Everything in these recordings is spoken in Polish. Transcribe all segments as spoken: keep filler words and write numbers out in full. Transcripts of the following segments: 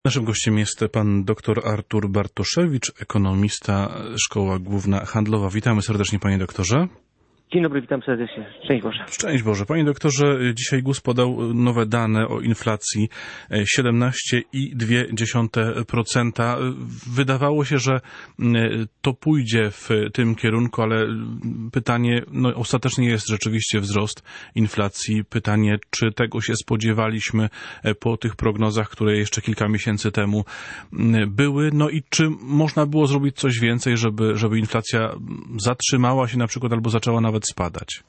Naszym gościem jest pan dr Artur Bartoszewicz, ekonomista, Szkoła Główna Handlowa. Witamy serdecznie, panie doktorze. Dzień dobry, witam serdecznie. Szczęść Boże. Szczęść Boże. Panie doktorze, dzisiaj G U S podał nowe dane o inflacji siedemnaście przecinek dwa procent. Wydawało się, że to pójdzie w tym kierunku, ale pytanie, no ostatecznie jest rzeczywiście wzrost inflacji. Pytanie, czy tego się spodziewaliśmy po tych prognozach, które jeszcze kilka miesięcy temu były, no i czy można było zrobić coś więcej, żeby, żeby inflacja zatrzymała się na przykład albo zaczęła nawet spadać?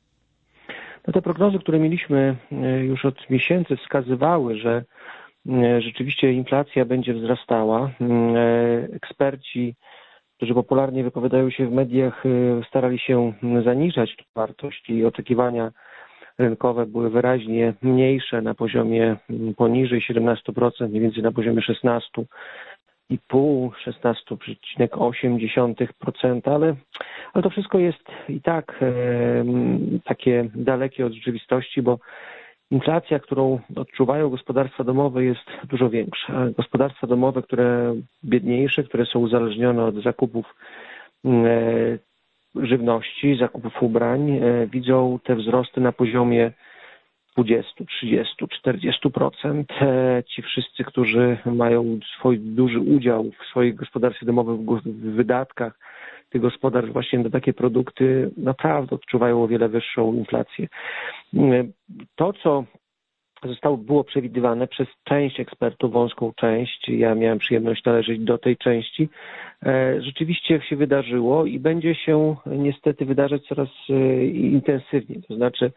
No te prognozy, które mieliśmy już od miesięcy, wskazywały, że rzeczywiście inflacja będzie wzrastała. Eksperci, którzy popularnie wypowiadają się w mediach, starali się zaniżać tę wartość i oczekiwania rynkowe były wyraźnie mniejsze, na poziomie poniżej siedemnaście procent, mniej więcej na poziomie szesnaście i pół, szesnaście przecinek osiem procent, ale, ale to wszystko jest i tak e, takie dalekie od rzeczywistości, bo inflacja, którą odczuwają gospodarstwa domowe, jest dużo większa. Gospodarstwa domowe, które biedniejsze, które są uzależnione od zakupów e, żywności, zakupów ubrań, e, widzą te wzrosty na poziomie dwadzieścia, trzydzieści, czterdzieści procent. Ci wszyscy, którzy mają swój duży udział w swoich gospodarstwie domowym, w wydatkach tych gospodarstw właśnie na takie produkty, naprawdę odczuwają o wiele wyższą inflację. To, co zostało, było przewidywane przez część ekspertów, wąską część, ja miałem przyjemność należeć do tej części, rzeczywiście się wydarzyło i będzie się niestety wydarzać coraz intensywniej. To znaczy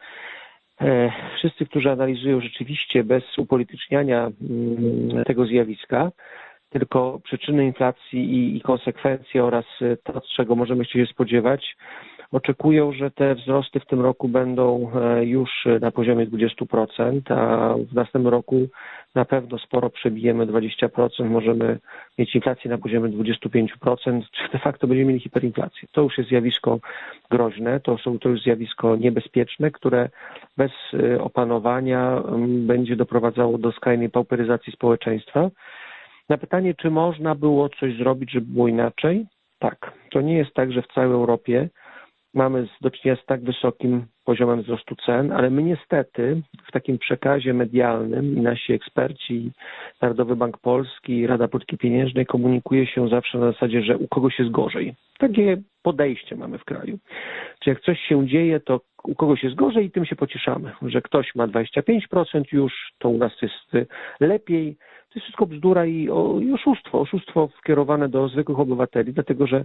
wszyscy, którzy analizują rzeczywiście bez upolityczniania tego zjawiska, tylko przyczyny inflacji i, i konsekwencje oraz to, czego możemy się spodziewać, oczekują, że te wzrosty w tym roku będą już na poziomie dwadzieścia procent, a w następnym roku na pewno sporo przebijemy dwadzieścia procent, możemy mieć inflację na poziomie dwadzieścia pięć procent, czy de facto będziemy mieli hiperinflację. To już jest zjawisko groźne, to, są, to już zjawisko niebezpieczne, które bez opanowania będzie doprowadzało do skrajnej pauperyzacji społeczeństwa. Na pytanie, czy można było coś zrobić, żeby było inaczej? Tak. To nie jest tak, że w całej Europie mamy do czynienia z tak wysokim poziomem wzrostu cen, ale my niestety w takim przekazie medialnym i nasi eksperci, Narodowy Bank Polski i Rada Polityki Pieniężnej komunikuje się zawsze na zasadzie, że u kogoś jest gorzej. Takie podejście mamy w kraju. Czy jak coś się dzieje, to u kogoś jest gorzej i tym się pocieszamy, że ktoś ma dwadzieścia pięć procent już, to u nas jest lepiej. To jest wszystko bzdura i, i oszustwo, oszustwo skierowane do zwykłych obywateli, dlatego że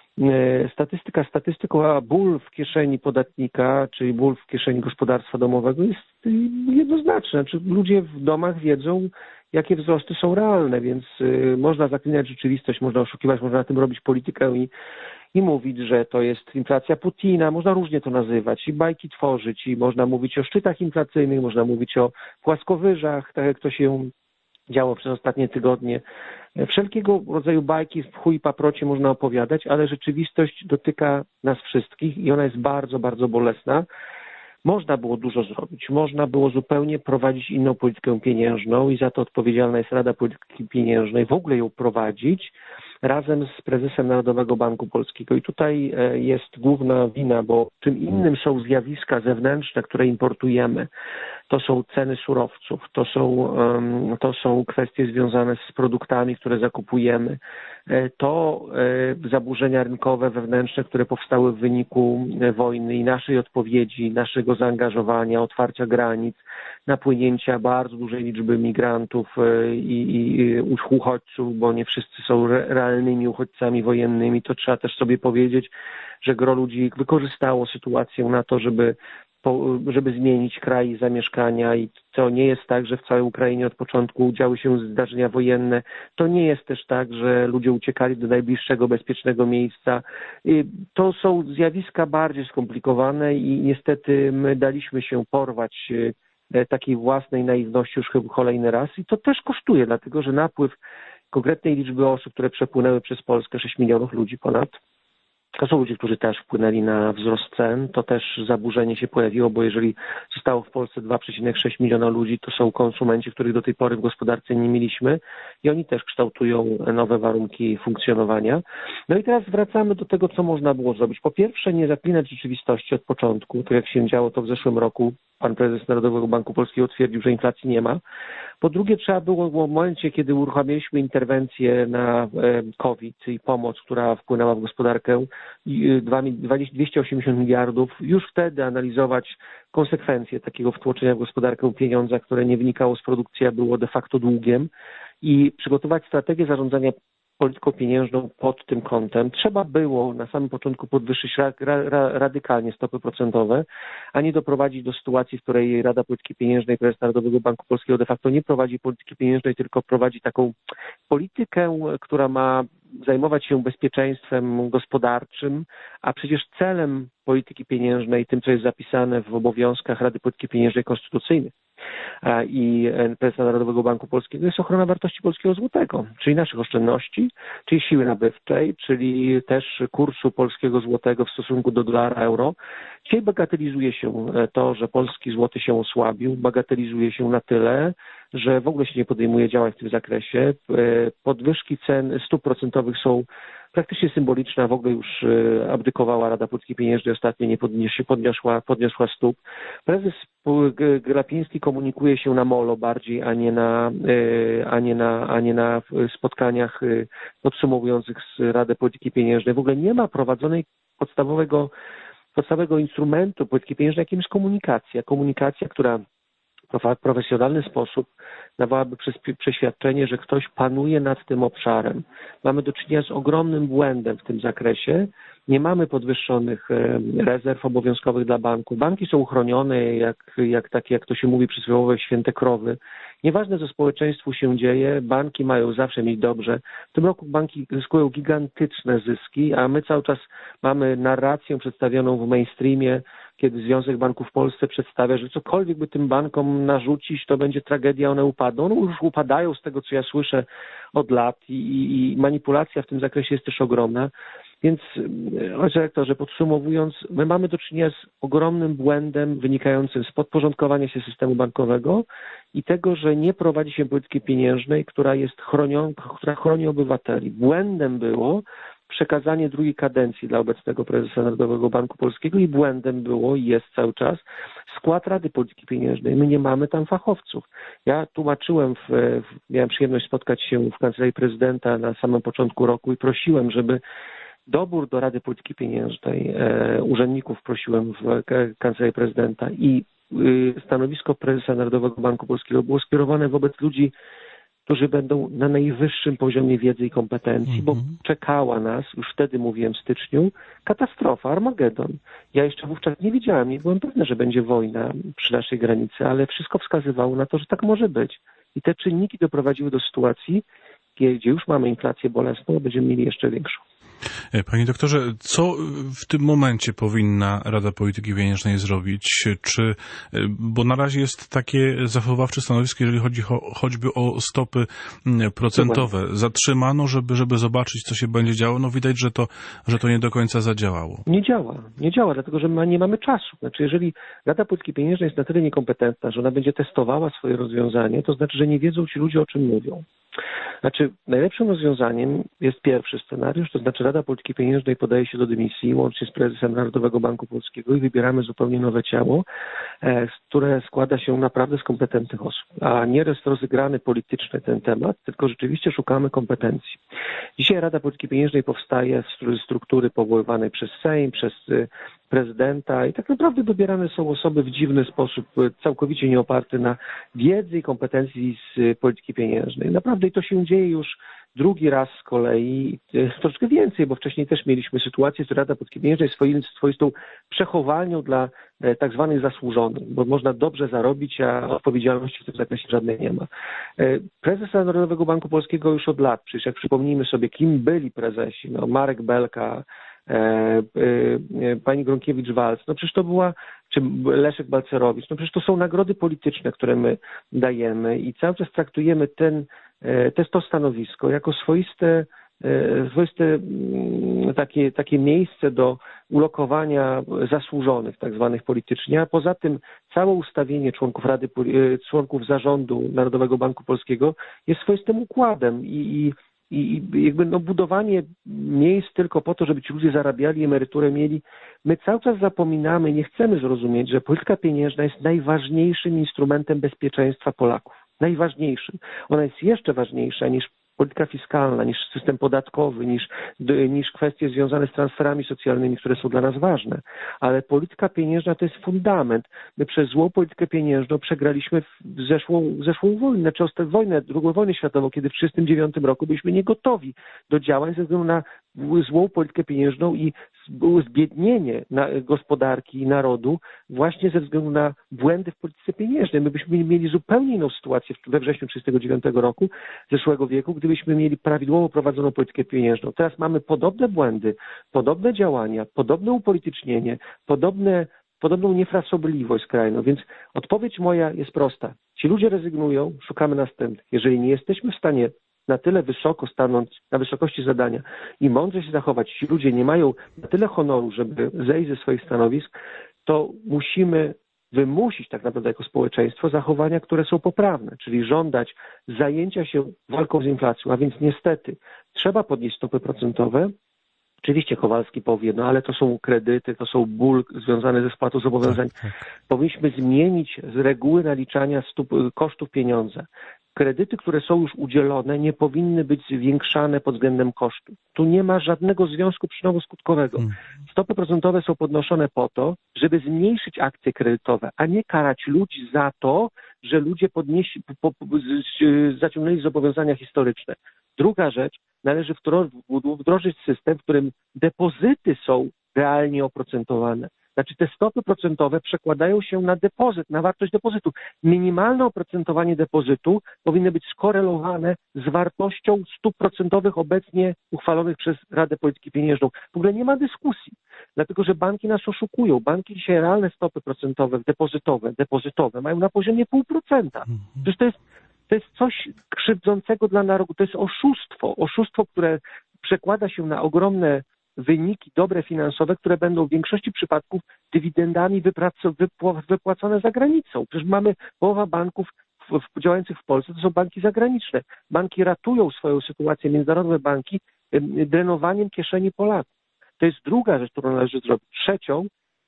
statystyka statystyką, a ból w kieszeni podatnika, czyli ból w kieszeni gospodarstwa domowego jest jednoznaczny. Znaczy, ludzie w domach wiedzą, jakie wzrosty są realne, więc można zaklinać rzeczywistość, można oszukiwać, można na tym robić politykę i, i mówić, że to jest inflacja Putina, można różnie to nazywać i bajki tworzyć i można mówić o szczytach inflacyjnych, można mówić o płaskowyżach, tak jak to się działo przez ostatnie tygodnie. Wszelkiego rodzaju bajki w chuj i paprocie można opowiadać, ale rzeczywistość dotyka nas wszystkich i ona jest bardzo, bardzo bolesna. Można było dużo zrobić. Można było zupełnie prowadzić inną politykę pieniężną i za to odpowiedzialna jest Rada Polityki Pieniężnej, w ogóle ją prowadzić razem z prezesem Narodowego Banku Polskiego. I tutaj jest główna wina, bo czym innym są zjawiska zewnętrzne, które importujemy. To są ceny surowców, to są, to są kwestie związane z produktami, które zakupujemy. To zaburzenia rynkowe, wewnętrzne, które powstały w wyniku wojny i naszej odpowiedzi, naszego zaangażowania, otwarcia granic, napłynięcia bardzo dużej liczby migrantów i, i uchodźców, bo nie wszyscy są realnymi uchodźcami wojennymi. To trzeba też sobie powiedzieć, że gro ludzi wykorzystało sytuację na to, żeby żeby zmienić kraj zamieszkania i to nie jest tak, że w całej Ukrainie od początku działy się zdarzenia wojenne. To nie jest też tak, że ludzie uciekali do najbliższego bezpiecznego miejsca. To są zjawiska bardziej skomplikowane i niestety my daliśmy się porwać takiej własnej naiwności już chyba kolejny raz i to też kosztuje, dlatego że napływ konkretnej liczby osób, które przepłynęły przez Polskę, sześć milionów ludzi ponad, To są ludzie, którzy też wpłynęli na wzrost cen. To też zaburzenie się pojawiło, bo jeżeli zostało w Polsce dwa przecinek sześć miliona ludzi, to są konsumenci, których do tej pory w gospodarce nie mieliśmy i oni też kształtują nowe warunki funkcjonowania. No i teraz wracamy do tego, co można było zrobić. Po pierwsze, nie zaklinać rzeczywistości od początku, tak jak się działo to w zeszłym roku. Pan prezes Narodowego Banku Polskiego twierdził, że inflacji nie ma. Po drugie, trzeba było w momencie, kiedy uruchomiliśmy interwencję na COVID i pomoc, która wpłynęła w gospodarkę, dwieście osiemdziesiąt miliardów, już wtedy analizować konsekwencje takiego wtłoczenia w gospodarkę pieniądza, które nie wynikało z produkcji, a było de facto długiem i przygotować strategię zarządzania polityką pieniężną pod tym kątem. Trzeba było na samym początku podwyższyć ra, ra, radykalnie stopy procentowe, a nie doprowadzić do sytuacji, w której Rada Polityki Pieniężnej, prezes Narodowego Banku Polskiego de facto nie prowadzi polityki pieniężnej, tylko prowadzi taką politykę, która ma zajmować się bezpieczeństwem gospodarczym, a przecież celem polityki pieniężnej, tym co jest zapisane w obowiązkach Rady Polityki Pieniężnej konstytucyjnych i prezesa Narodowego Banku Polskiego jest ochrona wartości polskiego złotego, czyli naszych oszczędności, czyli siły nabywczej, czyli też kursu polskiego złotego w stosunku do dolara, euro. Dzisiaj bagatelizuje się to, że polski złoty się osłabił, bagatelizuje się na tyle, że w ogóle się nie podejmuje działań w tym zakresie. Podwyżki cen stóp procentowych są praktycznie symboliczne, a w ogóle już abdykowała Rada Polityki Pieniężnej, ostatnio nie podniesie, podniosła, podniosła stóp. Prezes Glapiński komunikuje się na molo bardziej, a nie na, a nie na, a nie na spotkaniach podsumowujących z Radę Polityki Pieniężnej. W ogóle nie ma prowadzonej podstawowego, podstawowego instrumentu polityki pieniężnej, jakim jest komunikacja. Komunikacja, która w profesjonalny sposób dawałaby przeświadczenie, że ktoś panuje nad tym obszarem. Mamy do czynienia z ogromnym błędem w tym zakresie. Nie mamy podwyższonych rezerw obowiązkowych dla banku. Banki są uchronione jak, jak takie, jak to się mówi przysłowiowe, święte krowy. Nieważne, co społeczeństwu się dzieje, banki mają zawsze mieć dobrze. W tym roku banki zyskują gigantyczne zyski, a my cały czas mamy narrację przedstawioną w mainstreamie, kiedy Związek Banków w Polsce przedstawia, że cokolwiek by tym bankom narzucić, to będzie tragedia, one upadną. No już upadają z tego, co ja słyszę od lat i, i, i manipulacja w tym zakresie jest też ogromna. Więc, panie dyrektorze, podsumowując, my mamy do czynienia z ogromnym błędem wynikającym z podporządkowania się systemu bankowego i tego, że nie prowadzi się polityki pieniężnej, która jest chronią, która chroni obywateli. Błędem było przekazanie drugiej kadencji dla obecnego prezesa Narodowego Banku Polskiego i błędem było i jest cały czas skład Rady Polityki Pieniężnej. My nie mamy tam fachowców. Ja tłumaczyłem, w, w, miałem przyjemność spotkać się w Kancelarii Prezydenta na samym początku roku i prosiłem, żeby dobór do Rady Polityki Pieniężnej, e, urzędników prosiłem w Kancelarii Prezydenta i y, stanowisko prezesa Narodowego Banku Polskiego było skierowane wobec ludzi, którzy będą na najwyższym poziomie wiedzy i kompetencji, mm-hmm. bo czekała nas, już wtedy mówiłem w styczniu, katastrofa, Armagedon. Ja jeszcze wówczas nie wiedziałem, nie byłem pewny, że będzie wojna przy naszej granicy, ale wszystko wskazywało na to, że tak może być. I te czynniki doprowadziły do sytuacji, gdzie już mamy inflację bolesną, a będziemy mieli jeszcze większą. Panie doktorze, co w tym momencie powinna Rada Polityki Pieniężnej zrobić? Czy, bo na razie jest takie zachowawcze stanowisko, jeżeli chodzi cho, choćby o stopy procentowe. Zatrzymano, żeby, żeby zobaczyć, co się będzie działo. No widać, że to, że to nie do końca zadziałało. Nie działa. Nie działa, dlatego że my nie mamy czasu. Znaczy, jeżeli Rada Polityki Pieniężnej jest na tyle niekompetentna, że ona będzie testowała swoje rozwiązanie, to znaczy, że nie wiedzą ci ludzie, o czym mówią. Znaczy, najlepszym rozwiązaniem jest pierwszy scenariusz, to znaczy Rada Polityki Pieniężnej podaje się do dymisji łącznie z prezesem Narodowego Banku Polskiego i wybieramy zupełnie nowe ciało, które składa się naprawdę z kompetentnych osób, a nie jest rozegrany politycznie ten temat, tylko rzeczywiście szukamy kompetencji. Dzisiaj Rada Polityki Pieniężnej powstaje z struktury powoływanej przez Sejm, przez prezydenta i tak naprawdę dobierane są osoby w dziwny sposób, całkowicie nie oparte na wiedzy i kompetencji z polityki pieniężnej. Naprawdę i to się dzieje już drugi raz z kolei, troszkę więcej, bo wcześniej też mieliśmy sytuację, że Rada Polityki Pieniężnej jest swoistą przechowalnią dla tak zwanych zasłużonych, bo można dobrze zarobić, a odpowiedzialności w tym zakresie żadnej nie ma. Prezes Narodowego Banku Polskiego już od lat, przecież jak przypomnijmy sobie, kim byli prezesi, no Marek Belka, E, e, pani Gronkiewicz-Waltz, no przecież to była, czy Leszek Balcerowicz, no przecież to są nagrody polityczne, które my dajemy i cały czas traktujemy ten, e, to, to stanowisko jako swoiste swoiste takie, takie miejsce do ulokowania zasłużonych, tak zwanych politycznie, a poza tym całe ustawienie członków Rady, członków zarządu Narodowego Banku Polskiego jest swoistym układem i, i, i jakby no budowanie miejsc tylko po to, żeby ci ludzie zarabiali, emeryturę mieli. My cały czas zapominamy, nie chcemy zrozumieć, że polityka pieniężna jest najważniejszym instrumentem bezpieczeństwa Polaków. Najważniejszym. Ona jest jeszcze ważniejsza niż polityka fiskalna, niż system podatkowy, niż, niż kwestie związane z transferami socjalnymi, które są dla nas ważne. Ale polityka pieniężna to jest fundament. My przez złą politykę pieniężną przegraliśmy w zeszłą, zeszłą wojnę, znaczy wojnę, drugą wojnę światową, kiedy w tysiąc dziewięćset trzydziestym dziewiątym roku byliśmy niegotowi do działań ze względu na złą politykę pieniężną i zbiednienie gospodarki i narodu właśnie ze względu na błędy w polityce pieniężnej. My byśmy mieli zupełnie inną sytuację we wrześniu tysiąc dziewięćset trzydziestego dziewiątego roku, zeszłego wieku, gdybyśmy mieli prawidłowo prowadzoną politykę pieniężną. Teraz mamy podobne błędy, podobne działania, podobne upolitycznienie, podobne, podobną niefrasobliwość skrajną, więc odpowiedź moja jest prosta. Ci ludzie rezygnują, szukamy następnych. Jeżeli nie jesteśmy w stanie na tyle wysoko stanąć, na wysokości zadania i mądrze się zachować, ci ludzie nie mają na tyle honoru, żeby zejść ze swoich stanowisk, to musimy wymusić tak naprawdę jako społeczeństwo zachowania, które są poprawne, czyli żądać zajęcia się walką z inflacją, a więc niestety trzeba podnieść stopy procentowe. Oczywiście Kowalski powie, no ale to są kredyty, to są ból związany ze spłatą zobowiązań. Tak, tak. Powinniśmy zmienić z reguły naliczania stóp, kosztów pieniądza. Kredyty, które są już udzielone, nie powinny być zwiększane pod względem kosztu. Tu nie ma żadnego związku przyczynowo-skutkowego. Stopy procentowe są podnoszone po to, żeby zmniejszyć akcje kredytowe, a nie karać ludzi za to, że ludzie podnieśli, po, po, zaciągnęli zobowiązania historyczne. Druga rzecz, należy wdrożyć system, w którym depozyty są realnie oprocentowane. Znaczy te stopy procentowe przekładają się na depozyt, na wartość depozytu. Minimalne oprocentowanie depozytu powinno być skorelowane z wartością stóp procentowych obecnie uchwalonych przez Radę Polityki Pieniężną. W ogóle nie ma dyskusji, dlatego że banki nas oszukują. Banki dzisiaj realne stopy procentowe, depozytowe, depozytowe mają na poziomie pół procenta. Przecież to jest, to jest coś krzywdzącego dla narodu. To jest oszustwo. Oszustwo, które przekłada się na ogromne wyniki dobre finansowe, które będą w większości przypadków dywidendami wypłacone za granicą. Przecież mamy połowa banków w, w, działających w Polsce, to są banki zagraniczne. Banki ratują swoją sytuację, międzynarodowe banki, drenowaniem kieszeni Polaków. To jest druga rzecz, którą należy zrobić. Trzecią,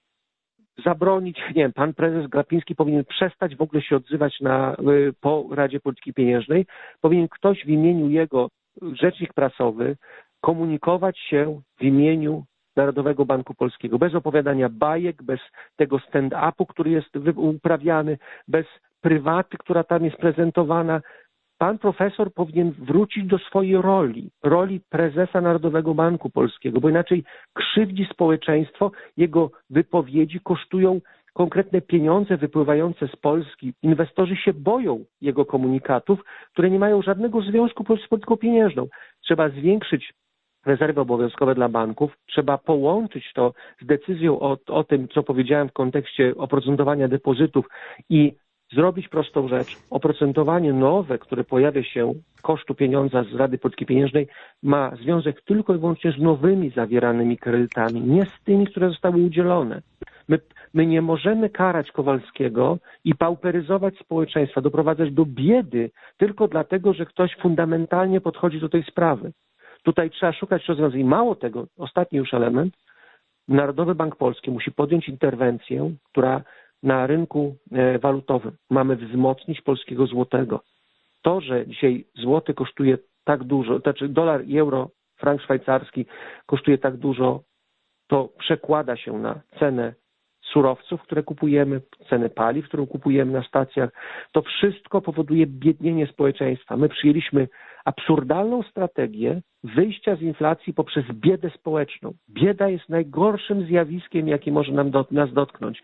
zabronić, nie wiem, pan prezes Glapiński powinien przestać w ogóle się odzywać na, po Radzie Polityki Pieniężnej. Powinien ktoś w imieniu jego, rzecznik prasowy, komunikować się w imieniu Narodowego Banku Polskiego, bez opowiadania bajek, bez tego stand-upu, który jest uprawiany, bez prywaty, która tam jest prezentowana. Pan profesor powinien wrócić do swojej roli, roli prezesa Narodowego Banku Polskiego, bo inaczej krzywdzi społeczeństwo, jego wypowiedzi kosztują konkretne pieniądze wypływające z Polski. Inwestorzy się boją jego komunikatów, które nie mają żadnego związku z polityką pieniężną. Trzeba zwiększyć rezerwy obowiązkowe dla banków, trzeba połączyć to z decyzją o, o tym, co powiedziałem w kontekście oprocentowania depozytów i zrobić prostą rzecz. Oprocentowanie nowe, które pojawia się kosztu pieniądza z Rady Polityki Pieniężnej, ma związek tylko i wyłącznie z nowymi zawieranymi kredytami, nie z tymi, które zostały udzielone. My, my nie możemy karać Kowalskiego i pauperyzować społeczeństwa, doprowadzać do biedy tylko dlatego, że ktoś fundamentalnie podchodzi do tej sprawy. Tutaj trzeba szukać rozwiązań. Mało tego, ostatni już element, Narodowy Bank Polski musi podjąć interwencję, która na rynku walutowym mamy wzmocnić polskiego złotego. To, że dzisiaj złoty kosztuje tak dużo, to znaczy dolar i euro, frank szwajcarski kosztuje tak dużo, to przekłada się na cenę surowców, które kupujemy, cenę paliw, którą kupujemy na stacjach. To wszystko powoduje biednienie społeczeństwa. My przyjęliśmy absurdalną strategię wyjścia z inflacji poprzez biedę społeczną. Bieda jest najgorszym zjawiskiem, jakie może nam do, nas dotknąć.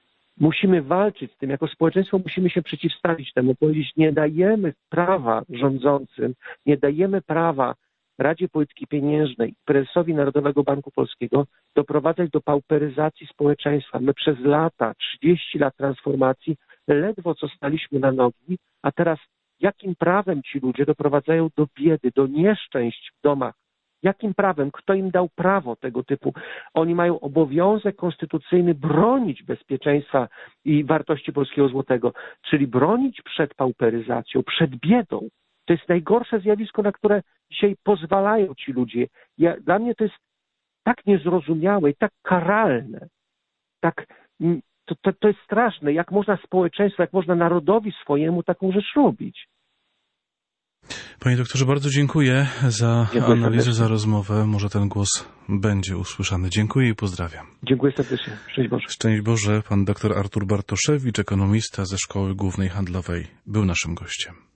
Musimy walczyć z tym, jako społeczeństwo musimy się przeciwstawić temu, powiedzieć, nie dajemy prawa rządzącym, nie dajemy prawa Radzie Polityki Pieniężnej, prezesowi Narodowego Banku Polskiego doprowadzać do pauperyzacji społeczeństwa. My przez lata, trzydzieści lat transformacji, ledwo co staliśmy na nogi, a teraz jakim prawem ci ludzie doprowadzają do biedy, do nieszczęść w domach Jakim prawem? Kto im dał prawo tego typu? Oni mają obowiązek konstytucyjny bronić bezpieczeństwa i wartości polskiego złotego, czyli bronić przed pauperyzacją, przed biedą. To jest najgorsze zjawisko, na które dzisiaj pozwalają ci ludzie. Ja, dla mnie to jest tak niezrozumiałe i tak karalne. Tak, to, to, to jest straszne. Jak można społeczeństwu, jak można narodowi swojemu taką rzecz robić? Panie doktorze, bardzo dziękuję za Dziękuję analizę, serdecznie. za rozmowę. Może ten głos będzie usłyszany. Dziękuję i pozdrawiam. Dziękuję serdecznie. Szczęść Boże. Szczęść Boże. Pan doktor Artur Bartoszewicz, ekonomista ze Szkoły Głównej Handlowej, był naszym gościem.